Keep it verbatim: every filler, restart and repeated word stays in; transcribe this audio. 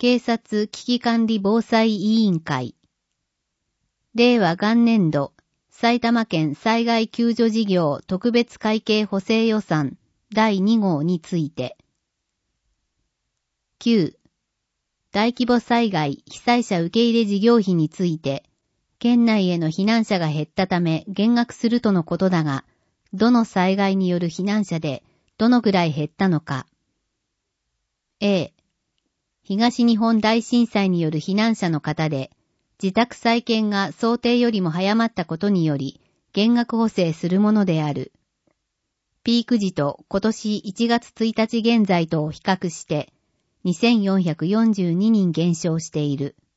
警察危機管理防災委員会。令和元年度、埼玉県災害救助事業特別会計補正予算だいに号について。きゅう、大規模災害被災者受け入れ事業費について、県内への避難者が減ったため減額するとのことだが、どの災害による避難者でどのぐらい減ったのか。A、東日本大震災による避難者の方で、自宅再建が想定よりも早まったことにより、減額補正するものである。ピーク時と今年いちがつついたち現在とを比較して、にせんよんひゃくよんじゅうににん減少している。